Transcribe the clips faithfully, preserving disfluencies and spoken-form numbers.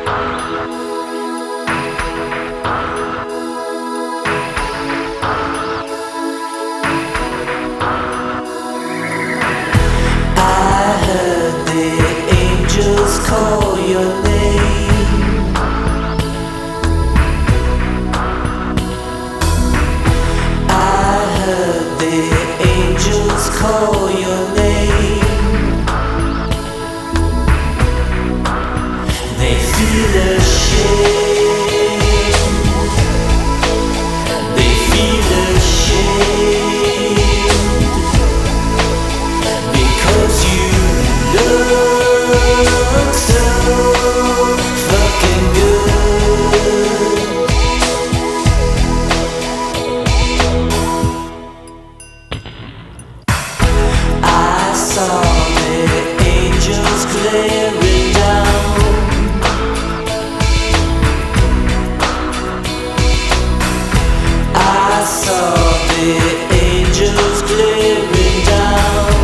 Call your name. I heard the angels call your name. They feel ashamed. They feel ashamed because you look so fucking good. I saw the angels glaring down. I saw the angels glaring down.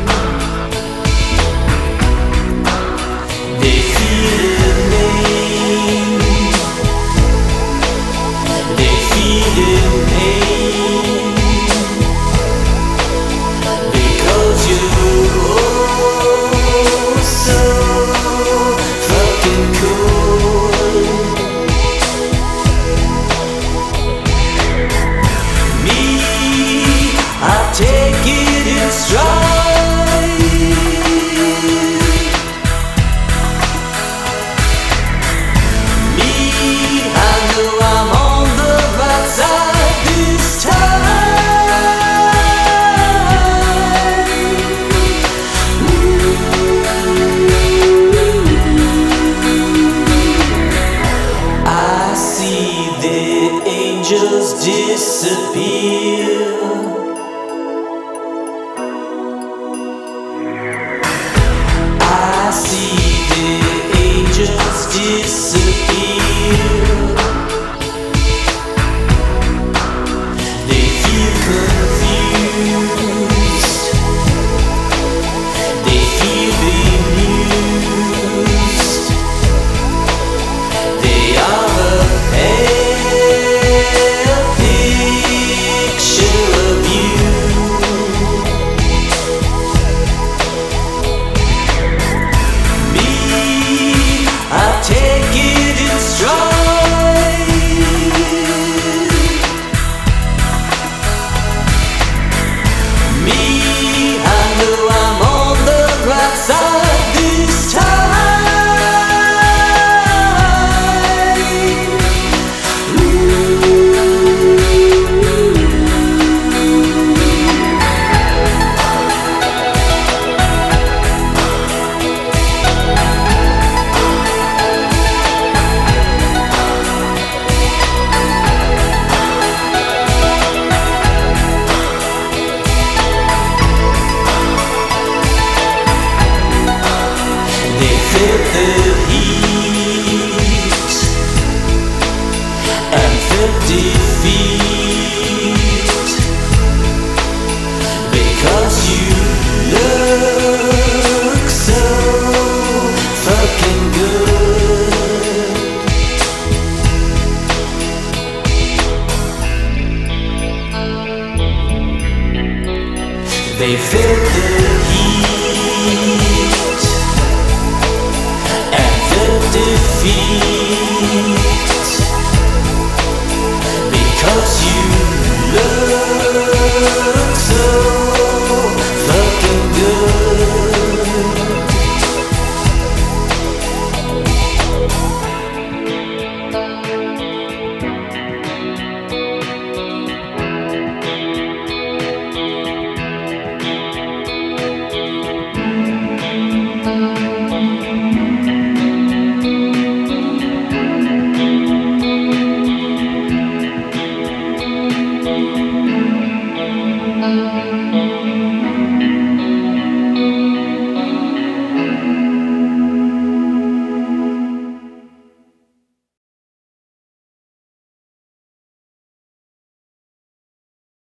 They feel pain. They feel pain because you're oh so fucking cool. Me, I take it in stride. Me, I know I'm on the right side this time. I see the angels disappear. I see the angels disappear. They feel confused. They feel bemused. They are a pale picture of you. Me, I take it in stride. Me, I know I'm on the right side this time. They felt the heat and felt defeat because you look so fucking good. They felt the heat and felt defeat